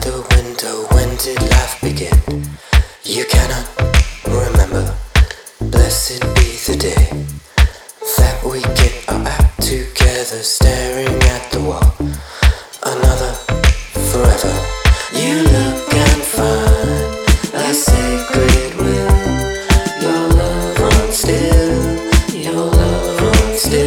the window, when did life begin? You cannot remember. Blessed be the day that we get our act together.